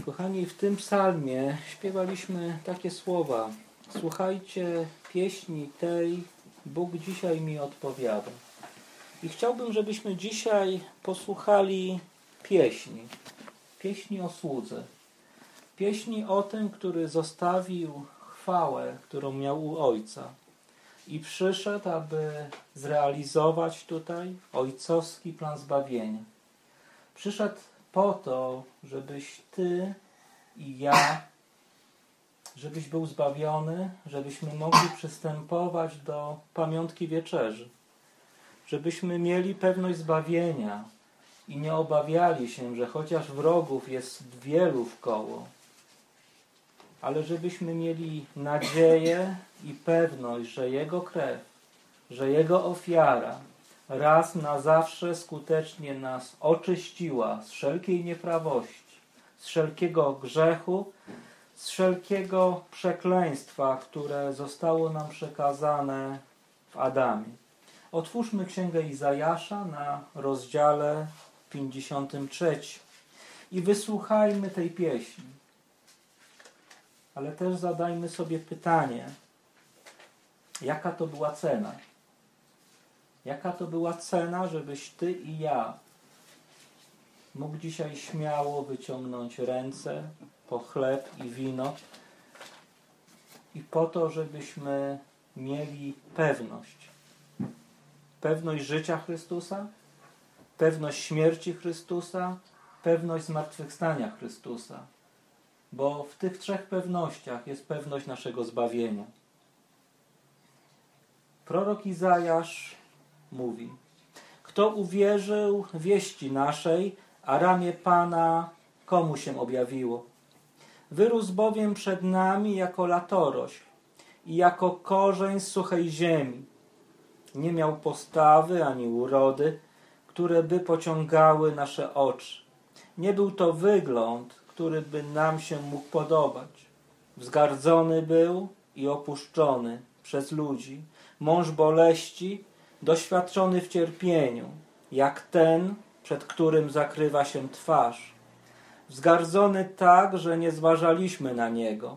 Kochani, w tym psalmie śpiewaliśmy takie słowa: słuchajcie pieśni tej, Bóg dzisiaj mi odpowiada. I chciałbym, żebyśmy dzisiaj posłuchali pieśni o słudze. Pieśni o tym, który zostawił chwałę, którą miał u Ojca i przyszedł, aby zrealizować tutaj ojcowski plan zbawienia. Przyszedł po to, żebyś ty i ja, żebyś był zbawiony, żebyśmy mogli przystępować do pamiątki wieczerzy, żebyśmy mieli pewność zbawienia i nie obawiali się, że chociaż wrogów jest wielu wkoło, ale żebyśmy mieli nadzieję i pewność, że Jego krew, że Jego ofiara raz na zawsze skutecznie nas oczyściła z wszelkiej nieprawości, z wszelkiego grzechu, z wszelkiego przekleństwa, które zostało nam przekazane w Adamie. Otwórzmy Księgę Izajasza na rozdziale 53 i wysłuchajmy tej pieśni. Ale też zadajmy sobie pytanie, jaka to była cena? Jaka to była cena, żebyś ty i ja mógł dzisiaj śmiało wyciągnąć ręce po chleb i wino i po to, żebyśmy mieli pewność życia Chrystusa, pewność śmierci Chrystusa, pewność zmartwychwstania Chrystusa. Bo w tych trzech pewnościach jest pewność naszego zbawienia. Prorok Izajasz mówi: kto uwierzył wieści naszej, a ramię Pana komu się objawiło? Wyrósł bowiem przed nami jako latorośl i jako korzeń z suchej ziemi. Nie miał postawy ani urody, które by pociągały nasze oczy. Nie był to wygląd, który by nam się mógł podobać. Wzgardzony był i opuszczony przez ludzi, mąż boleści, doświadczony w cierpieniu, jak ten, przed którym zakrywa się twarz. Wzgardzony tak, że nie zważaliśmy na Niego.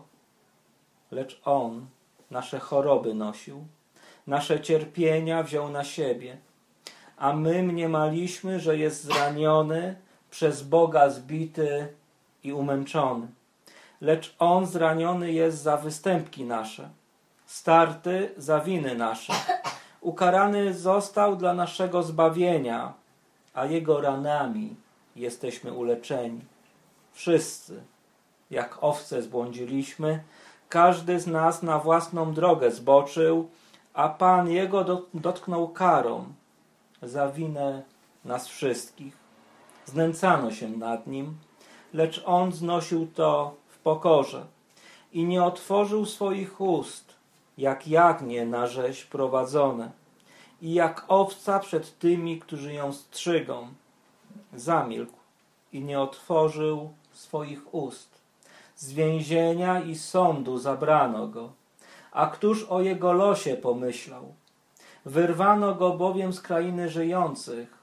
Lecz On nasze choroby nosił, nasze cierpienia wziął na siebie, a my mniemaliśmy, że jest zraniony, przez Boga zbity i umęczony. Lecz On zraniony jest za występki nasze, starty za winy nasze. Ukarany został dla naszego zbawienia, a Jego ranami jesteśmy uleczeni. Wszyscy, jak owce zbłądziliśmy, każdy z nas na własną drogę zboczył, a Pan Jego dotknął karą za winę nas wszystkich. Znęcano się nad Nim, lecz On znosił to w pokorze i nie otworzył swoich ust, jak jagnię na rzeź prowadzone i jak owca przed tymi, którzy ją strzygą. Zamilkł i nie otworzył swoich ust. Z więzienia i sądu zabrano go. A któż o jego losie pomyślał? Wyrwano go bowiem z krainy żyjących.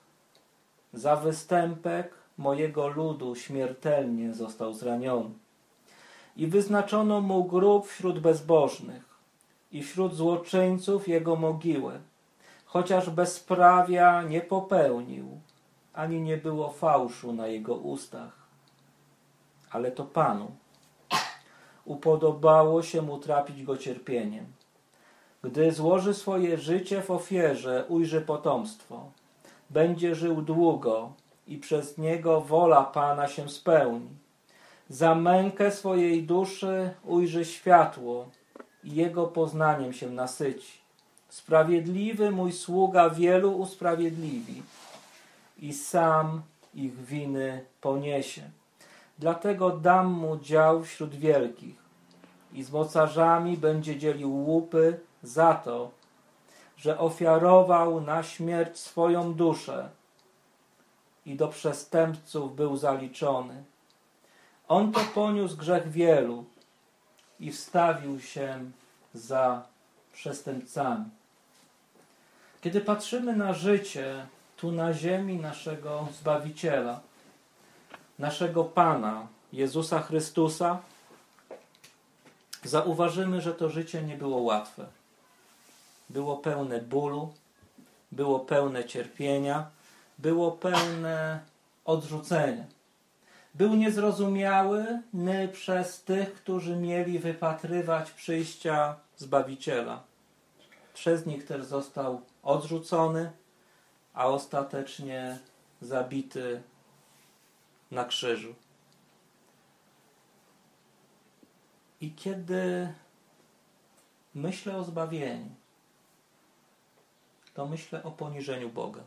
Za występek mojego ludu śmiertelnie został zraniony. I wyznaczono mu grób wśród bezbożnych i wśród złoczyńców jego mogiłę, chociaż bezprawia nie popełnił, ani nie było fałszu na jego ustach. Ale to Panu upodobało się mu trapić go cierpieniem. Gdy złoży swoje życie w ofierze, ujrzy potomstwo. Będzie żył długo i przez niego wola Pana się spełni. Za mękę swojej duszy ujrzy światło i jego poznaniem się nasyci. Sprawiedliwy mój sługa wielu usprawiedliwi i sam ich winy poniesie. Dlatego dam mu dział wśród wielkich i z mocarzami będzie dzielił łupy za to, że ofiarował na śmierć swoją duszę i do przestępców był zaliczony. On to poniósł grzech wielu i wstawił się za przestępcami. Kiedy patrzymy na życie tu na ziemi naszego Zbawiciela, naszego Pana, Jezusa Chrystusa, zauważymy, że to życie nie było łatwe. Było pełne bólu, było pełne cierpienia, było pełne odrzucenia. Był niezrozumiały przez tych, którzy mieli wypatrywać przyjścia Zbawiciela. Przez nich też został odrzucony, a ostatecznie zabity na krzyżu. I kiedy myślę o zbawieniu, to myślę o poniżeniu Boga.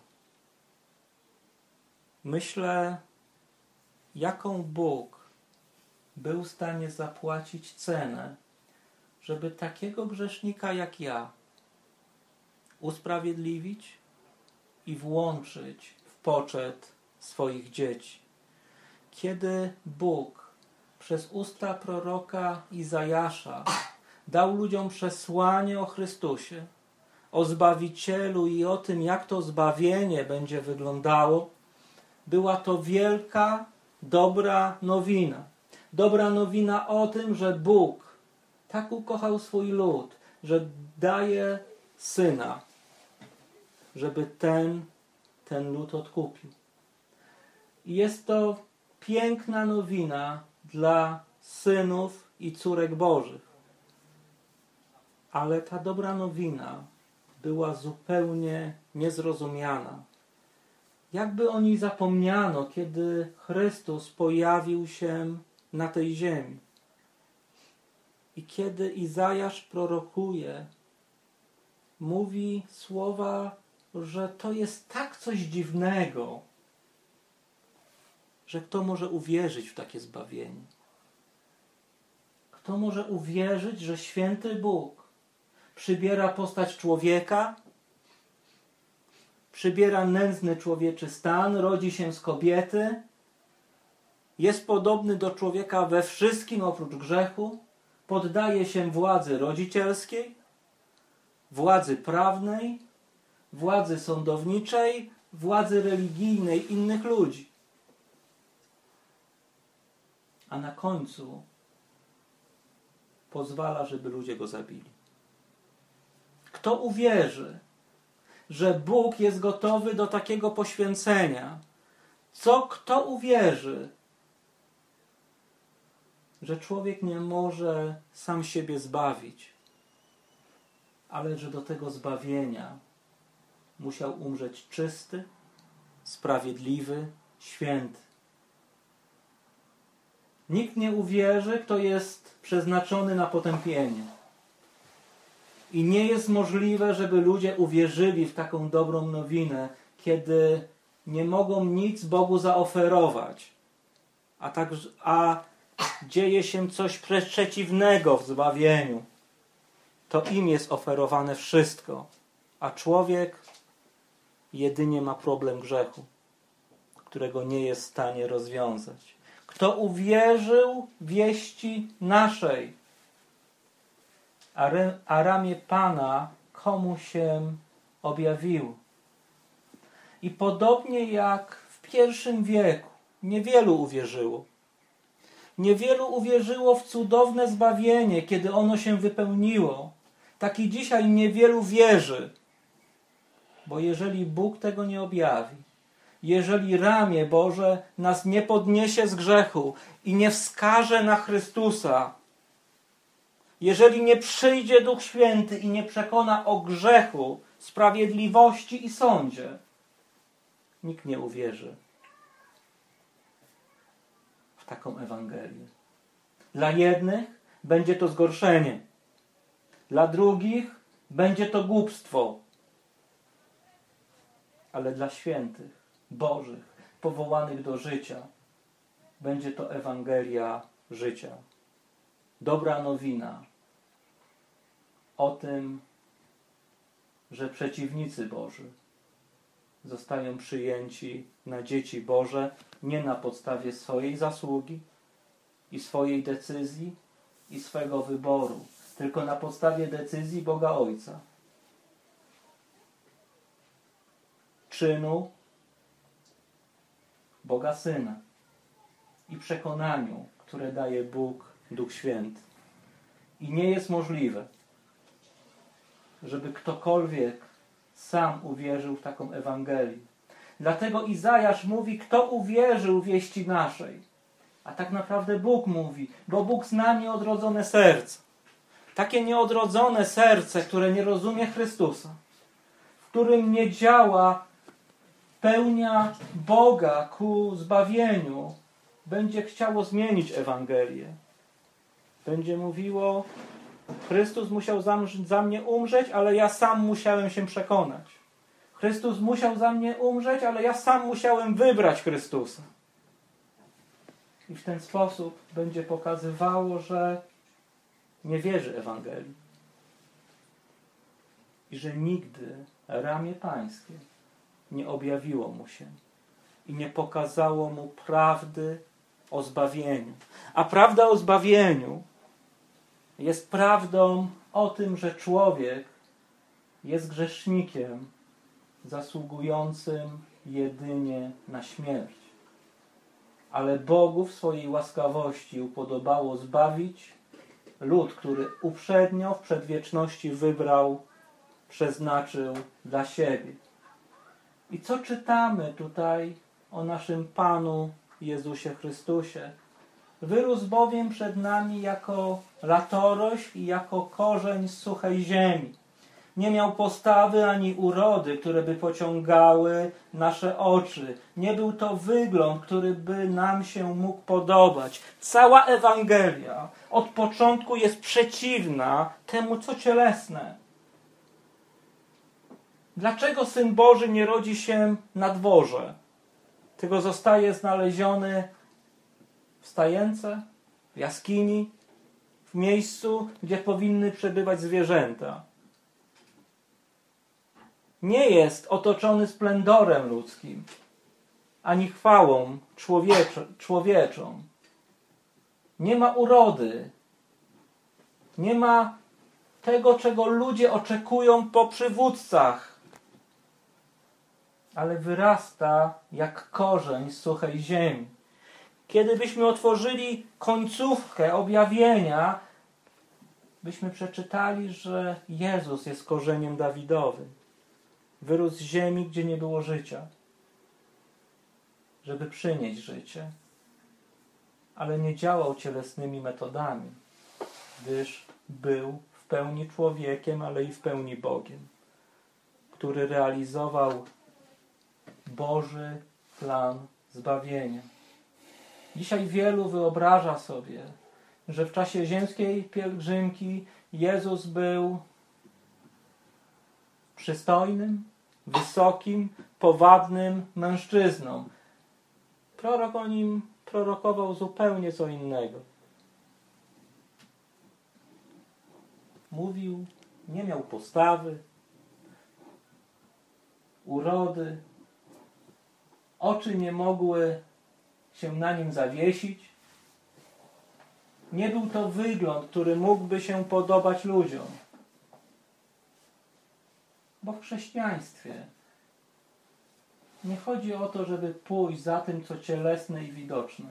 Myślę, jaką Bóg był w stanie zapłacić cenę, żeby takiego grzesznika jak ja usprawiedliwić i włączyć w poczet swoich dzieci. Kiedy Bóg przez usta proroka Izajasza dał ludziom przesłanie o Chrystusie, o Zbawicielu i o tym, jak to zbawienie będzie wyglądało, była to wielka, dobra nowina. Dobra nowina o tym, że Bóg tak ukochał swój lud, że daje Syna, żeby ten lud odkupił. I jest to piękna nowina dla synów i córek Bożych. Ale ta dobra nowina była zupełnie niezrozumiana. Jakby o niej zapomniano, kiedy Chrystus pojawił się na tej ziemi. I kiedy Izajasz prorokuje, mówi słowa, że to jest tak coś dziwnego, że kto może uwierzyć w takie zbawienie? Kto może uwierzyć, że święty Bóg przybiera postać człowieka, przybiera nędzny człowieczy stan, rodzi się z kobiety, jest podobny do człowieka we wszystkim oprócz grzechu, poddaje się władzy rodzicielskiej, władzy prawnej, władzy sądowniczej, władzy religijnej innych ludzi. A na końcu pozwala, żeby ludzie go zabili. Kto uwierzy, że Bóg jest gotowy do takiego poświęcenia? Kto uwierzy, że człowiek nie może sam siebie zbawić, ale że do tego zbawienia musiał umrzeć czysty, sprawiedliwy, święty? Nikt nie uwierzy, kto jest przeznaczony na potępienie. I nie jest możliwe, żeby ludzie uwierzyli w taką dobrą nowinę, kiedy nie mogą nic Bogu zaoferować, a dzieje się coś przeciwnego w zbawieniu. To im jest oferowane wszystko, a człowiek jedynie ma problem grzechu, którego nie jest w stanie rozwiązać. Kto uwierzył wieści naszej, a ramię Pana komu się objawiło. I podobnie jak w pierwszym wieku, niewielu uwierzyło. Niewielu uwierzyło w cudowne zbawienie, kiedy ono się wypełniło. Tak i dzisiaj niewielu wierzy. Bo jeżeli Bóg tego nie objawi, jeżeli ramię Boże nas nie podniesie z grzechu i nie wskaże na Chrystusa, jeżeli nie przyjdzie Duch Święty i nie przekona o grzechu, sprawiedliwości i sądzie, nikt nie uwierzy w taką Ewangelię. Dla jednych będzie to zgorszenie, dla drugich będzie to głupstwo, ale dla świętych, Bożych, powołanych do życia, będzie to Ewangelia życia. Dobra nowina o tym, że przeciwnicy Boży zostają przyjęci na dzieci Boże nie na podstawie swojej zasługi i swojej decyzji i swego wyboru, tylko na podstawie decyzji Boga Ojca, czynu Boga Syna i przekonaniu, które daje Bóg, Duch Święty. I nie jest możliwe, żeby ktokolwiek sam uwierzył w taką Ewangelię. Dlatego Izajasz mówi, kto uwierzył wieści naszej. A tak naprawdę Bóg mówi, bo Bóg zna nieodrodzone serce. Takie nieodrodzone serce, które nie rozumie Chrystusa, w którym nie działa pełnia Boga ku zbawieniu, będzie chciało zmienić Ewangelię. Będzie mówiło, Chrystus musiał za mnie umrzeć, ale ja sam musiałem się przekonać. Chrystus musiał za mnie umrzeć, ale ja sam musiałem wybrać Chrystusa. I w ten sposób będzie pokazywało, że nie wierzy Ewangelii. I że nigdy ramię Pańskie nie objawiło mu się i nie pokazało mu prawdy o zbawieniu. A prawda o zbawieniu jest prawdą o tym, że człowiek jest grzesznikiem zasługującym jedynie na śmierć. Ale Bogu w swojej łaskawości upodobało zbawić lud, który uprzednio w przedwieczności wybrał, przeznaczył dla siebie. I co czytamy tutaj o naszym Panu Jezusie Chrystusie? Wyrósł bowiem przed nami jako latorośl i jako korzeń z suchej ziemi. Nie miał postawy ani urody, które by pociągały nasze oczy. Nie był to wygląd, który by nam się mógł podobać. Cała Ewangelia od początku jest przeciwna temu, co cielesne. Dlaczego Syn Boży nie rodzi się na dworze, tylko zostaje znaleziony w stajence, w jaskini, w miejscu, gdzie powinny przebywać zwierzęta? Nie jest otoczony splendorem ludzkim, ani chwałą człowieczą. Nie ma urody. Nie ma tego, czego ludzie oczekują po przywódcach. Ale wyrasta jak korzeń z suchej ziemi. Kiedy byśmy otworzyli końcówkę objawienia, byśmy przeczytali, że Jezus jest korzeniem Dawidowym. Wyrósł z ziemi, gdzie nie było życia, żeby przynieść życie. Ale nie działał cielesnymi metodami, gdyż był w pełni człowiekiem, ale i w pełni Bogiem, który realizował Boży plan zbawienia. Dzisiaj wielu wyobraża sobie, że w czasie ziemskiej pielgrzymki Jezus był przystojnym, wysokim, powabnym mężczyzną. Prorok o nim prorokował zupełnie co innego. Mówił, nie miał postawy, urody, oczy nie mogły się na nim zawiesić. Nie był to wygląd, który mógłby się podobać ludziom. Bo w chrześcijaństwie nie chodzi o to, żeby pójść za tym, co cielesne i widoczne,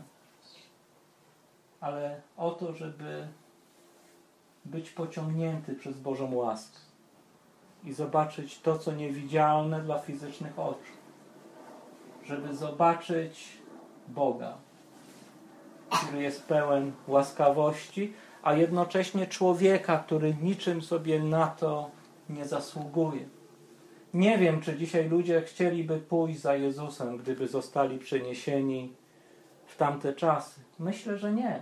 ale o to, żeby być pociągnięty przez Bożą łaskę i zobaczyć to, co niewidzialne dla fizycznych oczu. Żeby zobaczyć Boga, który jest pełen łaskawości, a jednocześnie człowieka, który niczym sobie na to nie zasługuje. Nie wiem, czy dzisiaj ludzie chcieliby pójść za Jezusem, gdyby zostali przeniesieni w tamte czasy. Myślę, że nie.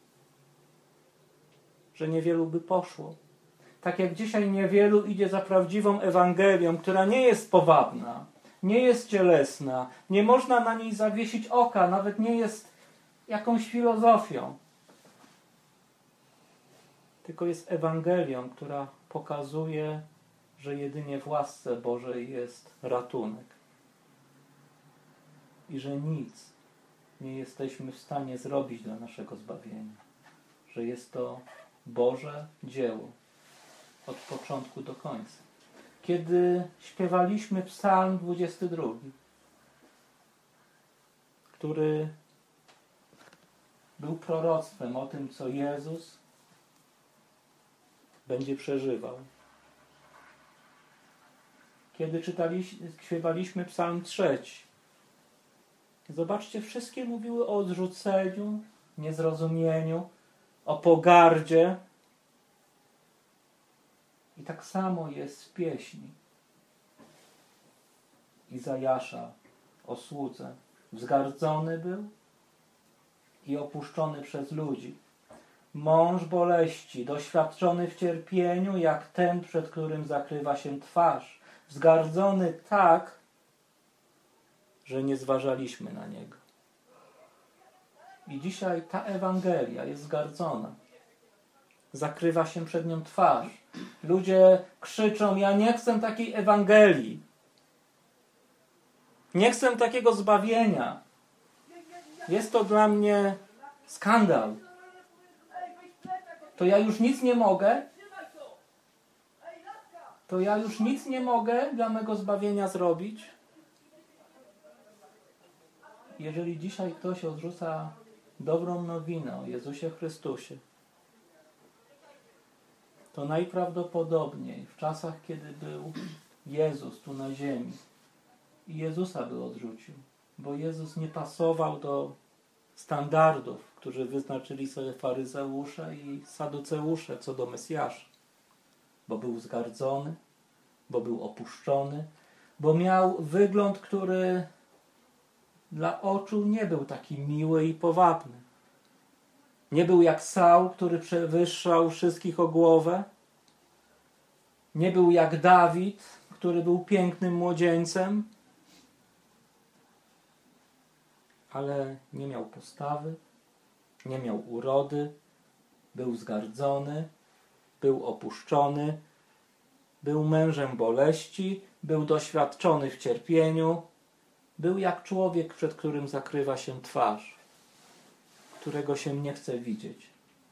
Że niewielu by poszło. Tak jak dzisiaj niewielu idzie za prawdziwą Ewangelią, która nie jest powabna, nie jest cielesna, nie można na niej zawiesić oka, nawet nie jest jakąś filozofią. Tylko jest Ewangelią, która pokazuje, że jedynie w łasce Bożej jest ratunek. I że nic nie jesteśmy w stanie zrobić dla naszego zbawienia. Że jest to Boże dzieło od początku do końca. Kiedy śpiewaliśmy Psalm 22, który był proroctwem o tym, co Jezus będzie przeżywał. Kiedy śpiewaliśmy Psalm 3, zobaczcie, wszystkie mówiły o odrzuceniu, niezrozumieniu, o pogardzie. I tak samo jest w pieśni Izajasza o słudze. Wzgardzony był i opuszczony przez ludzi. Mąż boleści, doświadczony w cierpieniu, jak ten, przed którym zakrywa się twarz. Wzgardzony tak, że nie zważaliśmy na niego. I dzisiaj ta Ewangelia jest zgardzona. Zakrywa się przed nią twarz. Ludzie krzyczą: ja nie chcę takiej Ewangelii. Nie chcę takiego zbawienia. Jest to dla mnie skandal. To ja już nic nie mogę? To ja już nic nie mogę dla mego zbawienia zrobić? Jeżeli dzisiaj ktoś odrzuca dobrą nowinę o Jezusie Chrystusie, to najprawdopodobniej w czasach, kiedy był Jezus tu na ziemi, i Jezusa by odrzucił, bo Jezus nie pasował do standardów, które wyznaczyli sobie faryzeusze i saduceusze co do Mesjasza, bo był zgardzony, bo był opuszczony, bo miał wygląd, który dla oczu nie był taki miły i powabny. Nie był jak Saul, który przewyższał wszystkich o głowę. Nie był jak Dawid, który był pięknym młodzieńcem, ale nie miał postawy, nie miał urody, był zgardzony, był opuszczony, był mężem boleści, był doświadczony w cierpieniu, był jak człowiek, przed którym zakrywa się twarz, którego się nie chce widzieć.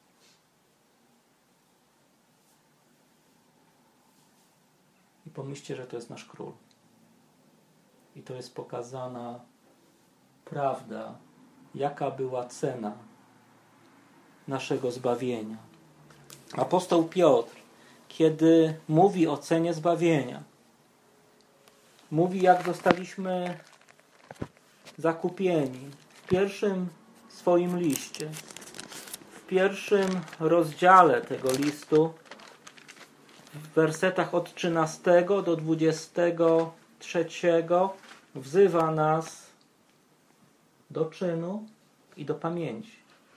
I pomyślcie, że to jest nasz król. I to jest pokazana prawda, jaka była cena naszego zbawienia. Apostoł Piotr, kiedy mówi o cenie zbawienia, mówi, jak zostaliśmy zakupieni. W pierwszym swoim liście, w pierwszym rozdziale tego listu, w wersetach od 13 do 23 wzywa nas do czynu i do pamięci.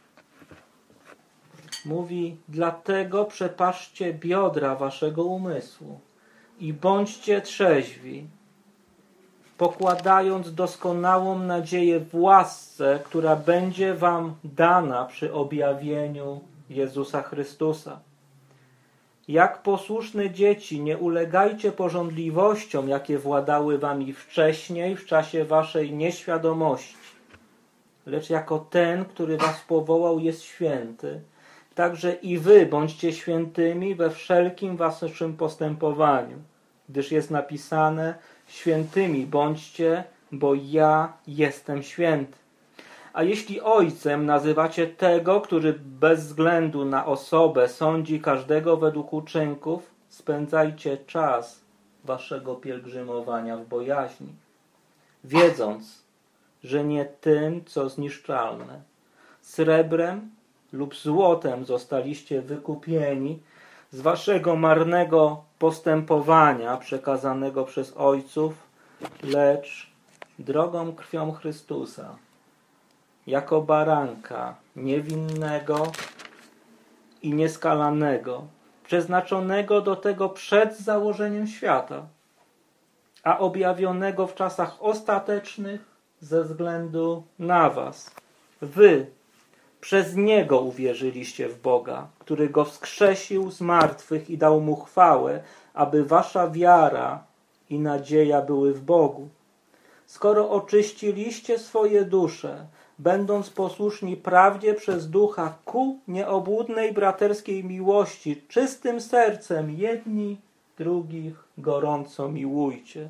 Mówi: dlatego przepaszcie biodra waszego umysłu i bądźcie trzeźwi, pokładając doskonałą nadzieję w łasce, która będzie wam dana przy objawieniu Jezusa Chrystusa. Jak posłuszne dzieci, nie ulegajcie pożądliwościom, jakie władały wami wcześniej, w czasie waszej nieświadomości. Lecz jako ten, który was powołał, jest święty, także i wy bądźcie świętymi we wszelkim waszym postępowaniu, gdyż jest napisane: świętymi bądźcie, bo ja jestem święty. A jeśli ojcem nazywacie tego, który bez względu na osobę sądzi każdego według uczynków, spędzajcie czas waszego pielgrzymowania w bojaźni, wiedząc, że nie tym, co zniszczalne, srebrem lub złotem zostaliście wykupieni z waszego marnego postępowania przekazanego przez ojców, lecz drogą krwią Chrystusa, jako baranka niewinnego i nieskalanego, przeznaczonego do tego przed założeniem świata, a objawionego w czasach ostatecznych ze względu na was. Wy przez Niego uwierzyliście w Boga, który Go wskrzesił z martwych i dał Mu chwałę, aby wasza wiara i nadzieja były w Bogu. Skoro oczyściliście swoje dusze, będąc posłuszni prawdzie przez Ducha ku nieobłudnej braterskiej miłości, czystym sercem jedni drugich gorąco miłujcie,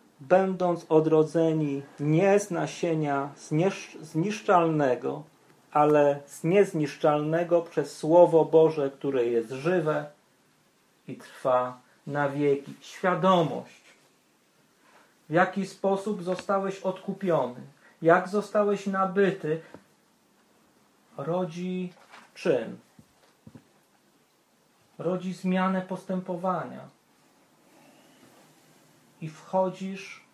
będąc odrodzeni nie z nasienia zniszczalnego, ale z niezniszczalnego przez Słowo Boże, które jest żywe i trwa na wieki. Świadomość, w jaki sposób zostałeś odkupiony, jak zostałeś nabyty, rodzi czyn. Rodzi zmianę postępowania. I wchodzisz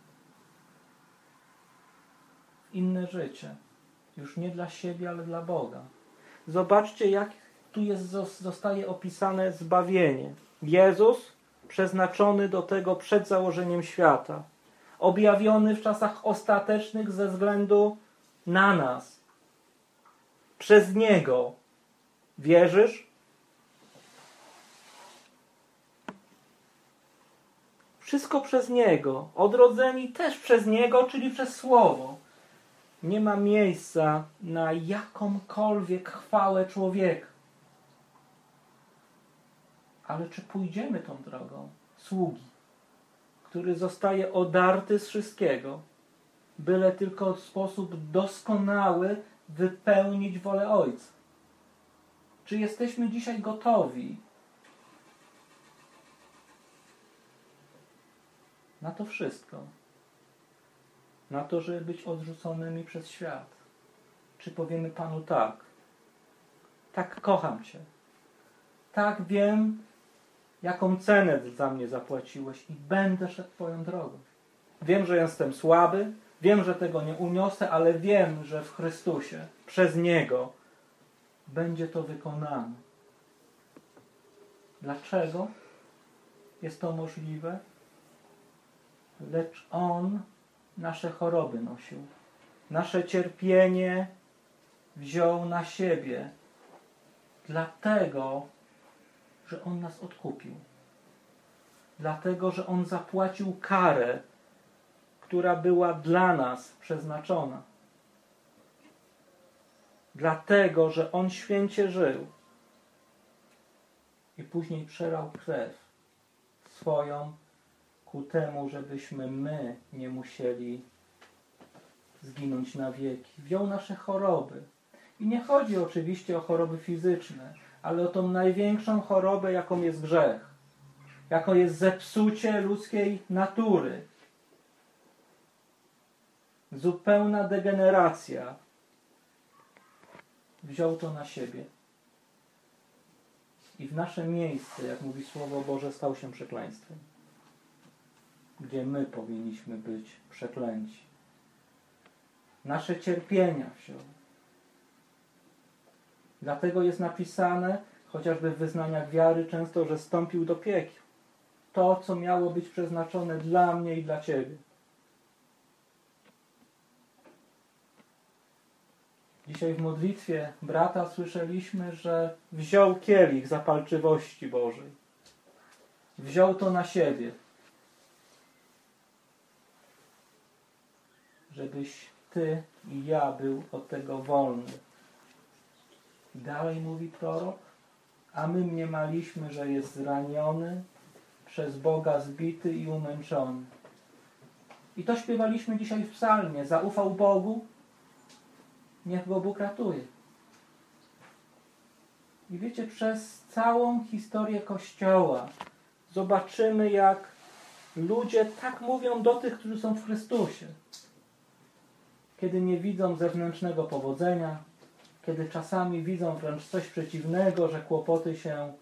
w inne życie. Już nie dla siebie, ale dla Boga. Zobaczcie, jak tu zostaje opisane zbawienie. Jezus przeznaczony do tego przed założeniem świata. Objawiony w czasach ostatecznych ze względu na nas. Przez Niego. Wierzysz? Wszystko przez Niego. Odrodzeni też przez Niego, czyli przez Słowo. Nie ma miejsca na jakąkolwiek chwałę człowieka. Ale czy pójdziemy tą drogą sługi, który zostaje odarty z wszystkiego, byle tylko w sposób doskonały wypełnić wolę Ojca? Czy jesteśmy dzisiaj gotowi na to wszystko? Na to, żeby być odrzuconymi przez świat? Czy powiemy Panu tak? Tak kocham Cię. Tak wiem, jaką cenę za mnie zapłaciłeś i będę szedł Twoją drogą. Wiem, że jestem słaby, wiem, że tego nie uniosę, ale wiem, że w Chrystusie, przez Niego będzie to wykonane. Dlaczego jest to możliwe? Lecz On nasze choroby nosił. Nasze cierpienie wziął na siebie. Dlatego, że On nas odkupił. Dlatego, że On zapłacił karę, która była dla nas przeznaczona. Dlatego, że On święcie żył i później przelał krew swoją ku temu, żebyśmy my nie musieli zginąć na wieki. Wziął nasze choroby. I nie chodzi oczywiście o choroby fizyczne, ale o tą największą chorobę, jaką jest grzech. Jaką jest zepsucie ludzkiej natury. Zupełna degeneracja. Wziął to na siebie. I w nasze miejsce, jak mówi Słowo Boże, stał się przekleństwem. Gdzie my powinniśmy być przeklęci. Nasze cierpienia wziął. Dlatego jest napisane, chociażby w wyznaniach wiary często, że wstąpił do piekieł. To, co miało być przeznaczone dla mnie i dla Ciebie. Dzisiaj w modlitwie brata słyszeliśmy, że wziął kielich zapalczywości Bożej. Wziął to na siebie. Żebyś Ty i ja był od tego wolny. Dalej mówi prorok, a my mniemaliśmy, że jest zraniony, przez Boga zbity i umęczony. I to śpiewaliśmy dzisiaj w psalmie. Zaufał Bogu, niech go Bóg ratuje. I wiecie, przez całą historię Kościoła zobaczymy, jak ludzie tak mówią do tych, którzy są w Chrystusie. Kiedy nie widzą zewnętrznego powodzenia, kiedy czasami widzą wręcz coś przeciwnego, że kłopoty się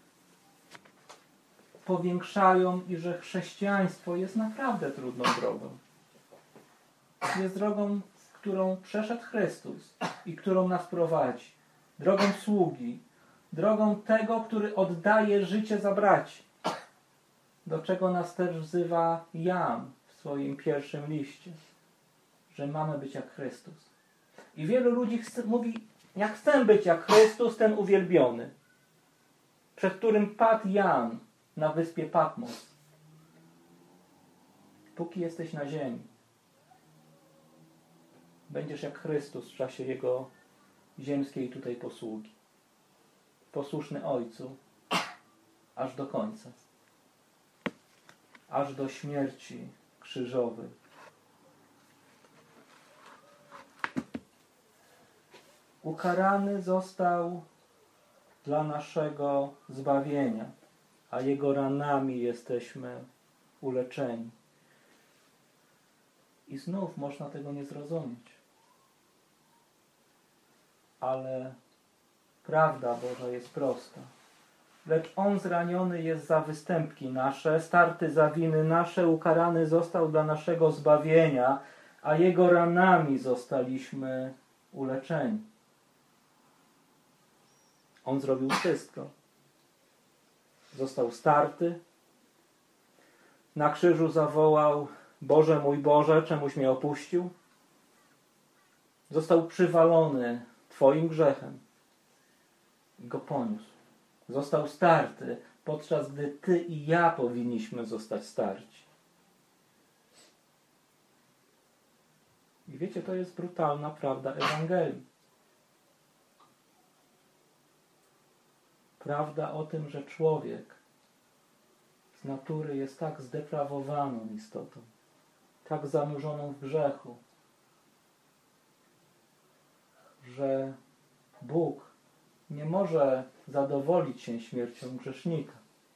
powiększają i że chrześcijaństwo jest naprawdę trudną drogą. Jest drogą, którą przeszedł Chrystus i którą nas prowadzi. Drogą sługi. Drogą tego, który oddaje życie za braci. Do czego nas też wzywa Jan w swoim pierwszym liście. Że mamy być jak Chrystus. I wielu ludzi mówi, jak chcę być jak Chrystus, ten uwielbiony. Przed którym padł Jan na wyspie Patmos. Póki jesteś na ziemi, będziesz jak Chrystus w czasie Jego ziemskiej tutaj posługi. Posłuszny Ojcu aż do końca. Aż do śmierci krzyżowej. Ukarany został dla naszego zbawienia, a Jego ranami jesteśmy uleczeni. I znów można tego nie zrozumieć. Ale prawda Boża jest prosta. Lecz On zraniony jest za występki nasze, starty za winy nasze, ukarany został dla naszego zbawienia, a Jego ranami zostaliśmy uleczeni. On zrobił wszystko. Został starty. Na krzyżu zawołał: Boże mój Boże, czemuś mnie opuścił? Został przywalony Twoim grzechem i go poniósł. Został starty, podczas gdy Ty i ja powinniśmy zostać starci. I wiecie, to jest brutalna prawda Ewangelii. Prawda o tym, że człowiek z natury jest tak zdeprawowaną istotą, tak zanurzoną w grzechu, że Bóg nie może zadowolić się śmiercią grzesznika.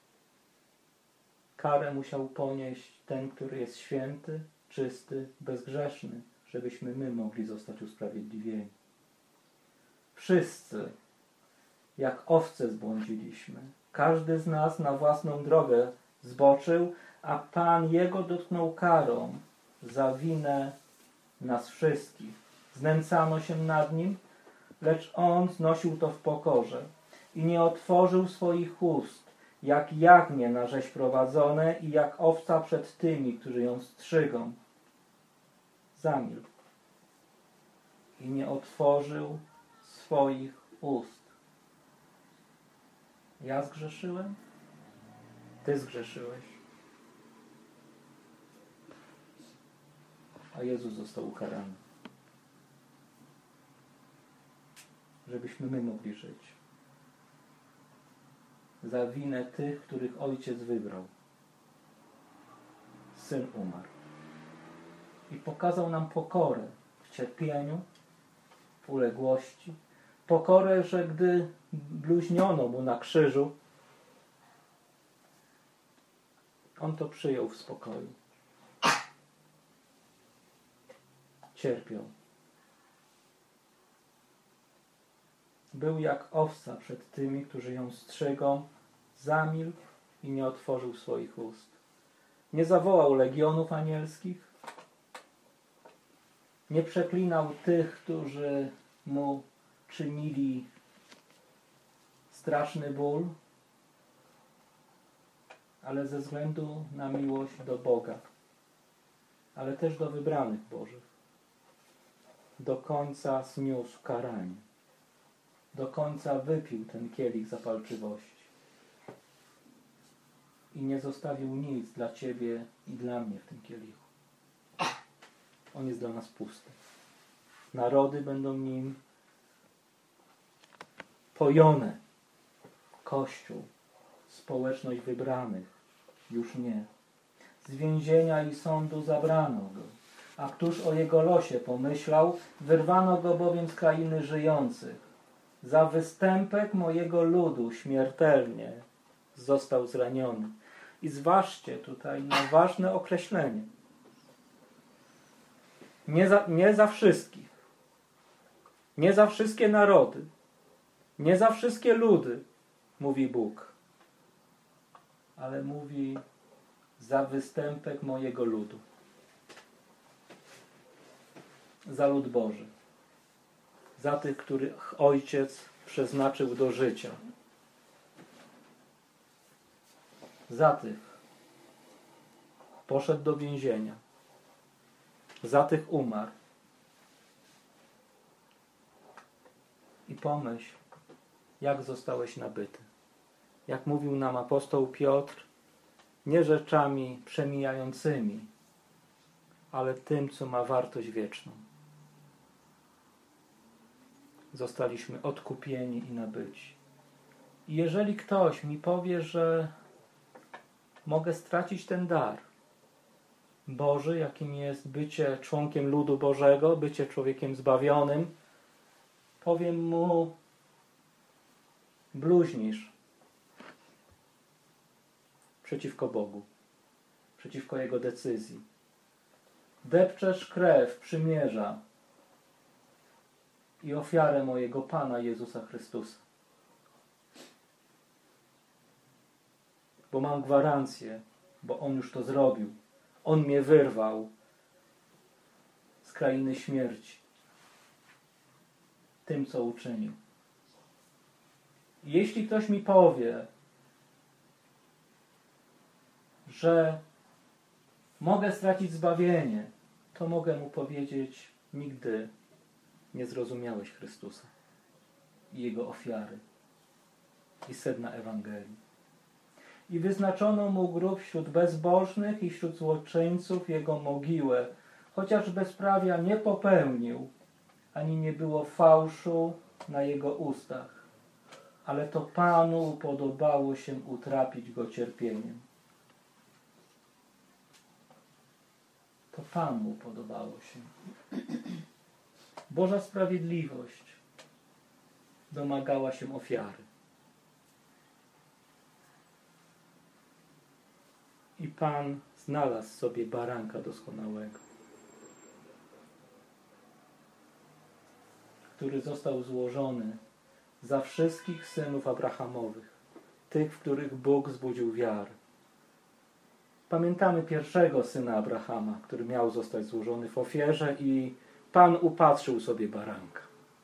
Karę musiał ponieść ten, który jest święty, czysty, bezgrzeszny, żebyśmy my mogli zostać usprawiedliwieni. Wszyscy, jak owce zbłądziliśmy. Każdy z nas na własną drogę zboczył, a Pan Jego dotknął karą za winę nas wszystkich. Znęcano się nad Nim, lecz On znosił to w pokorze i nie otworzył swoich ust, jak jagnię na rzeź prowadzone i jak owca przed tymi, którzy ją strzygą. Zamilkł i nie otworzył swoich ust. Ja zgrzeszyłem? Ty zgrzeszyłeś. A Jezus został ukarany. Żebyśmy my mogli żyć. Za winę tych, których Ojciec wybrał. Syn umarł. I pokazał nam pokorę w cierpieniu, w uległości. Pokorę, że gdy bluźniono Mu na krzyżu, On to przyjął w spokoju. Cierpiał. Był jak owca przed tymi, którzy ją strzegą, zamilkł i nie otworzył swoich ust. Nie zawołał legionów anielskich, nie przeklinał tych, którzy Mu czynili straszny ból, ale ze względu na miłość do Boga, ale też do wybranych Bożych, do końca zniósł karanie. Do końca wypił ten kielich zapalczywości. I nie zostawił nic dla Ciebie i dla mnie w tym kielichu. On jest dla nas pusty. Narody będą nim pojone. Kościół, społeczność wybranych już nie. Z więzienia i sądu zabrano go. A któż o jego losie pomyślał? Wyrwano go bowiem z krainy żyjących. Za występek mojego ludu śmiertelnie został zraniony. I zważcie tutaj na ważne określenie. Nie za wszystkich. Nie za wszystkie narody. Nie za wszystkie ludy, mówi Bóg. Ale mówi za występek mojego ludu. Za lud Boży. Za tych, których Ojciec przeznaczył do życia. Za tych poszedł do więzienia. Za tych umarł. I pomyśl, jak zostałeś nabyty. Jak mówił nam apostoł Piotr, nie rzeczami przemijającymi, ale tym, co ma wartość wieczną. Zostaliśmy odkupieni i nabyci. I jeżeli ktoś mi powie, że mogę stracić ten dar Boży, jakim jest bycie członkiem ludu Bożego, bycie człowiekiem zbawionym, powiem mu: bluźnisz przeciwko Bogu, przeciwko Jego decyzji. Depczesz krew przymierza i ofiarę mojego Pana Jezusa Chrystusa. Bo mam gwarancję, bo On już to zrobił. On mnie wyrwał z krainy śmierci tym, co uczynił. I jeśli ktoś mi powie, że mogę stracić zbawienie, to mogę mu powiedzieć: nigdy nie zrozumiałeś Chrystusa i Jego ofiary i sedna Ewangelii. I wyznaczono mu grób wśród bezbożnych i wśród złoczyńców Jego mogiłę, chociaż bezprawia nie popełnił, ani nie było fałszu na Jego ustach. Ale to Panu podobało się utrapić Go cierpieniem. To Panu podobało się. Boża sprawiedliwość domagała się ofiary. I Pan znalazł sobie baranka doskonałego, który został złożony za wszystkich synów Abrahamowych, tych, w których Bóg wzbudził wiarę. Pamiętamy pierwszego syna Abrahama, który miał zostać złożony w ofierze, i Pan upatrzył sobie baranka.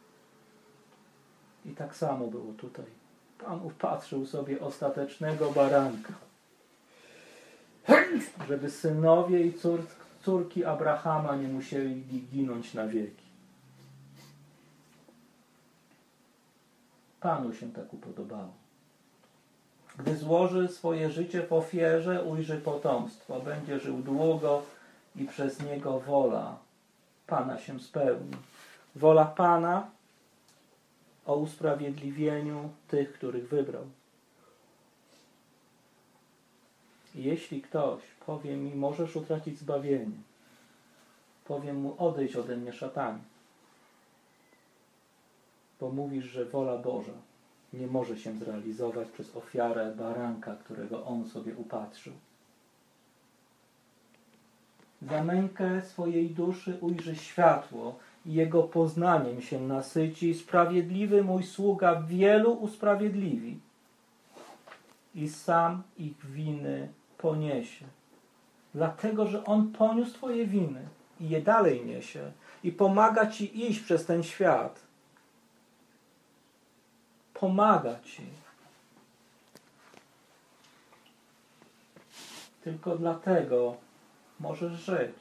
I tak samo było tutaj. Pan upatrzył sobie ostatecznego baranka, żeby synowie i córki Abrahama nie musieli ginąć na wieki. Panu się tak upodobało. Gdy złoży swoje życie w ofierze, ujrzy potomstwo, będzie żył długo i przez niego wola Pana się spełni. Wola Pana o usprawiedliwieniu tych, których wybrał. I jeśli ktoś powie mi: możesz utracić zbawienie, powiem mu: odejdź ode mnie, szatanie. Bo mówisz, że wola Boża nie może się zrealizować przez ofiarę baranka, którego On sobie upatrzył. Za mękę swojej duszy ujrzy światło i jego poznaniem się nasyci. Sprawiedliwy mój sługa wielu usprawiedliwi i sam ich winy poniesie. Dlatego, że On poniósł twoje winy i je dalej niesie i pomaga ci iść przez ten świat. Pomaga ci. Tylko dlatego możesz żyć.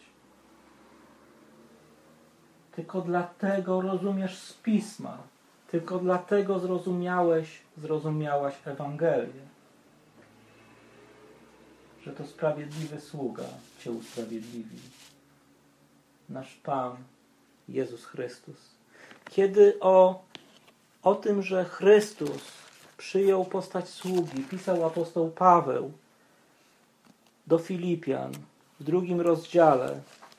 Tylko dlatego rozumiesz z Pisma. Tylko dlatego zrozumiałaś Ewangelię. Że to sprawiedliwy sługa cię usprawiedliwi. Nasz Pan Jezus Chrystus. Kiedy o tym, że Chrystus przyjął postać sługi, pisał apostoł Paweł do Filipian w 2 rozdziale,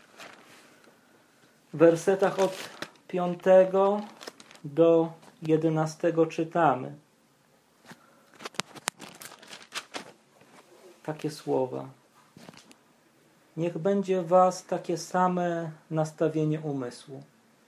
w wersetach od 5 do 11 czytamy takie słowa: niech będzie w was takie same nastawienie umysłu,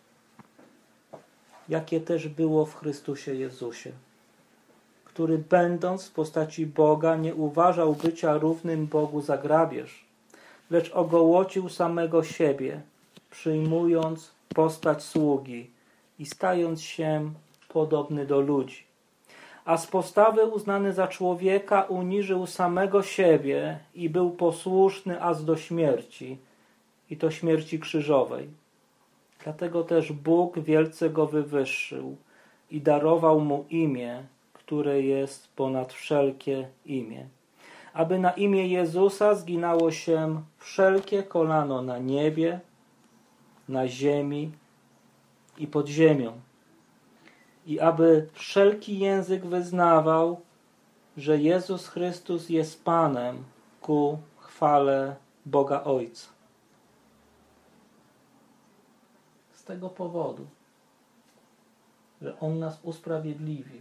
jakie też było w Chrystusie Jezusie, który będąc w postaci Boga nie uważał bycia równym Bogu za grabież, lecz ogołocił samego siebie, przyjmując postać sługi i stając się podobny do ludzi. A z postawy uznany za człowieka uniżył samego siebie i był posłuszny aż do śmierci, i to śmierci krzyżowej. Dlatego też Bóg wielce go wywyższył i darował mu imię, które jest ponad wszelkie imię, aby na imię Jezusa zginało się wszelkie kolano na niebie, na ziemi i pod ziemią, i aby wszelki język wyznawał, że Jezus Chrystus jest Panem, ku chwale Boga Ojca. Z tego powodu że On nas usprawiedliwił,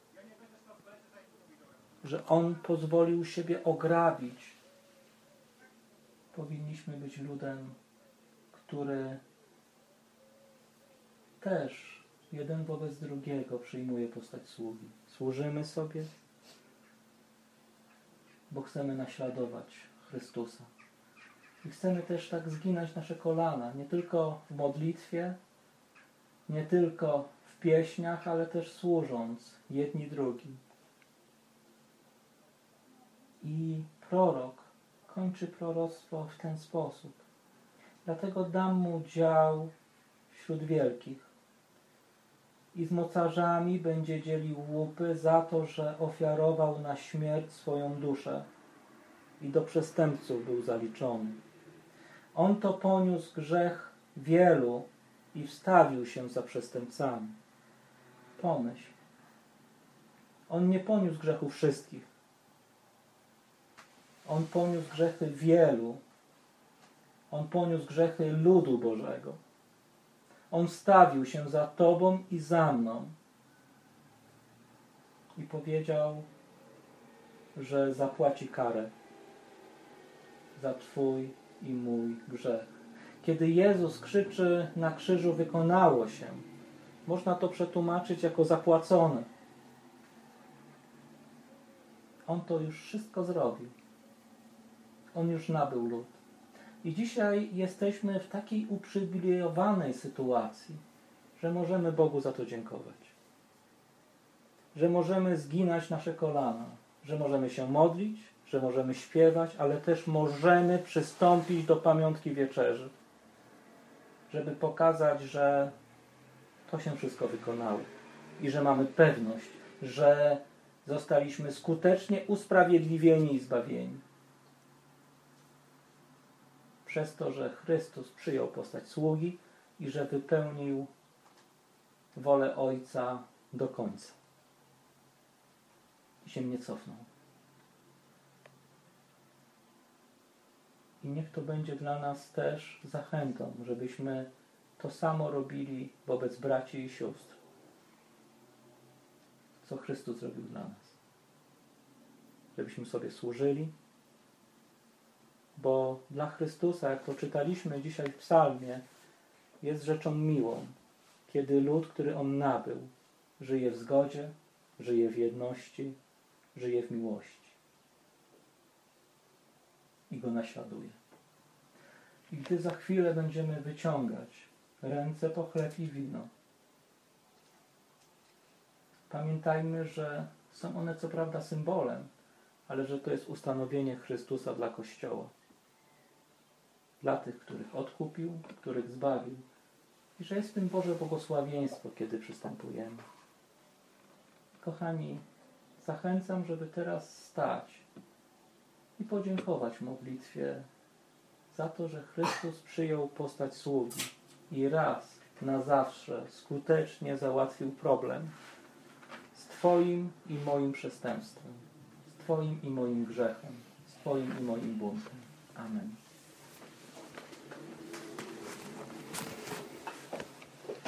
że On pozwolił siebie ograbić. Powinniśmy być ludem, który też jeden wobec drugiego przyjmuje postać sługi. Służymy sobie, bo chcemy naśladować Chrystusa. I chcemy też tak zginać nasze kolana, nie tylko w modlitwie, nie tylko w pieśniach, ale też służąc jedni drugim. I prorok kończy proroctwo w ten sposób. Dlatego dam mu dział wśród wielkich i z mocarzami będzie dzielił łupy za to, że ofiarował na śmierć swoją duszę i do przestępców był zaliczony. On to poniósł grzech wielu i wstawił się za przestępcami. Pomyśl. On nie poniósł grzechu wszystkich. On poniósł grzechy wielu. On poniósł grzechy ludu Bożego. On wstawił się za Tobą i za mną. I powiedział, że zapłaci karę za Twój i mój grzech. Kiedy Jezus krzyczy na krzyżu wykonało się, można to przetłumaczyć jako zapłacone. On to już wszystko zrobił. On już nabył lud. I dzisiaj jesteśmy w takiej uprzywilejowanej sytuacji, że możemy Bogu za to dziękować. Że możemy zginać nasze kolana, że możemy się modlić, że możemy śpiewać, ale też możemy przystąpić do pamiątki wieczerzy, żeby pokazać, że to się wszystko wykonało i że mamy pewność, że zostaliśmy skutecznie usprawiedliwieni i zbawieni. Przez to, że Chrystus przyjął postać sługi i że wypełnił wolę Ojca do końca. I się nie cofnął. I niech to będzie dla nas też zachętą, żebyśmy to samo robili wobec braci i sióstr, co Chrystus zrobił dla nas. Żebyśmy sobie służyli, bo dla Chrystusa, jak to czytaliśmy dzisiaj w psalmie, jest rzeczą miłą, kiedy lud, który On nabył, żyje w zgodzie, żyje w jedności, żyje w miłości i Go naśladuje. I gdy za chwilę będziemy wyciągać ręce po chleb i wino, pamiętajmy, że są one co prawda symbolem, ale że to jest ustanowienie Chrystusa dla Kościoła. Dla tych, których odkupił, których zbawił. I że jest w tym Boże błogosławieństwo, kiedy przystępujemy. Kochani, zachęcam, żeby teraz stać i podziękować w modlitwie za to, że Chrystus przyjął postać sługi i raz na zawsze skutecznie załatwił problem z Twoim i moim przestępstwem, z Twoim i moim grzechem, z Twoim i moim buntem. Amen.